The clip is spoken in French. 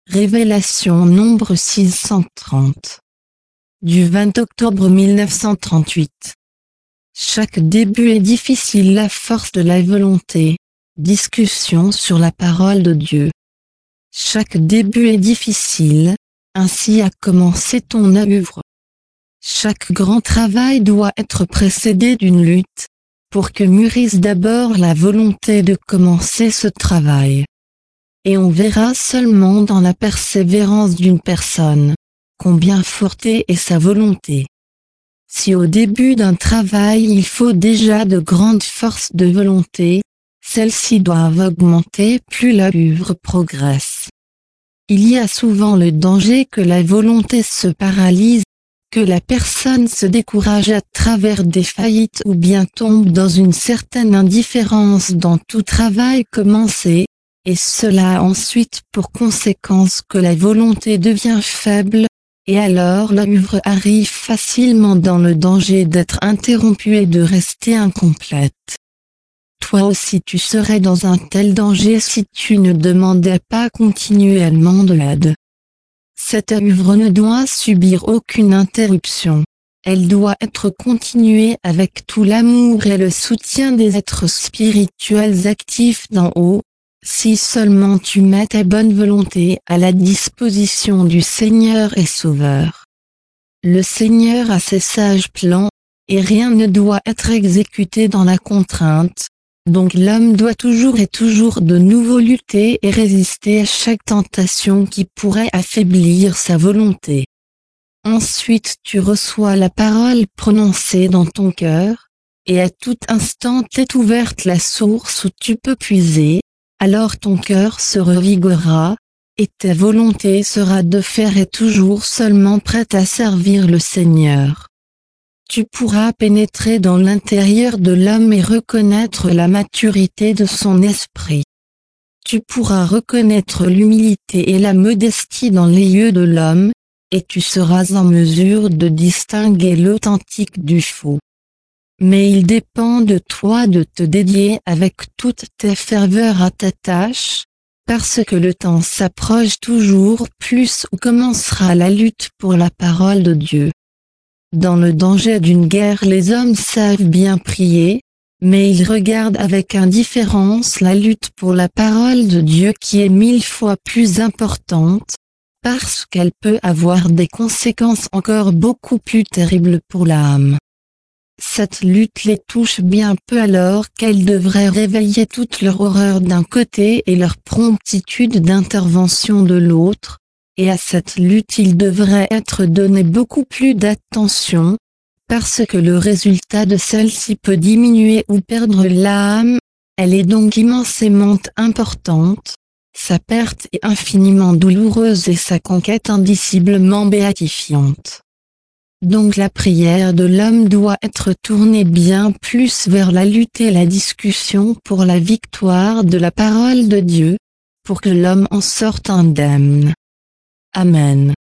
Révélation nombre 630. Du 20 octobre 1938. Chaque début est difficile. La force de la volonté. Discussion sur la parole de Dieu. Chaque début est difficile, ainsi a commencé ton œuvre. Chaque grand travail doit être précédé d'une lutte, pour que mûrisse d'abord la volonté de commencer ce travail. Et on verra seulement dans la persévérance d'une personne, combien forte est sa volonté. Si au début d'un travail il faut déjà de grandes forces de volonté, celles-ci doivent augmenter plus l'œuvre progresse. Il y a souvent le danger que la volonté se paralyse, que la personne se décourage à travers des faillites ou bien tombe dans une certaine indifférence dans tout travail commencé, et cela a ensuite pour conséquence que la volonté devient faible, et alors l'œuvre arrive facilement dans le danger d'être interrompue et de rester incomplète. Toi aussi tu serais dans un tel danger si tu ne demandais pas continuellement de l'aide. Cette œuvre ne doit subir aucune interruption. Elle doit être continuée avec tout l'amour et le soutien des êtres spirituels actifs d'en haut, si seulement tu mets ta bonne volonté à la disposition du Seigneur et Sauveur. Le Seigneur a ses sages plans, et rien ne doit être exécuté dans la contrainte, donc l'homme doit toujours et toujours de nouveau lutter et résister à chaque tentation qui pourrait affaiblir sa volonté. Ensuite tu reçois la parole prononcée dans ton cœur, et à tout instant est ouverte la source où tu peux puiser. Alors ton cœur se revigorera, et ta volonté sera de faire et toujours seulement prête à servir le Seigneur. Tu pourras pénétrer dans l'intérieur de l'homme et reconnaître la maturité de son esprit. Tu pourras reconnaître l'humilité et la modestie dans les yeux de l'homme, et tu seras en mesure de distinguer l'authentique du faux. Mais il dépend de toi de te dédier avec toute ta ferveur à ta tâche, parce que le temps s'approche toujours plus où commencera la lutte pour la parole de Dieu. Dans le danger d'une guerre les hommes savent bien prier, mais ils regardent avec indifférence la lutte pour la parole de Dieu qui est 1000 fois plus importante, parce qu'elle peut avoir des conséquences encore beaucoup plus terribles pour l'âme. Cette lutte les touche bien peu alors qu'elle devrait réveiller toute leur horreur d'un côté et leur promptitude d'intervention de l'autre, et à cette lutte il devrait être donné beaucoup plus d'attention, parce que le résultat de celle-ci peut diminuer ou perdre l'âme, elle est donc immensément importante, sa perte est infiniment douloureuse et sa conquête indiciblement béatifiante. Donc la prière de l'homme doit être tournée bien plus vers la lutte et la discussion pour la victoire de la parole de Dieu, pour que l'homme en sorte indemne. Amen.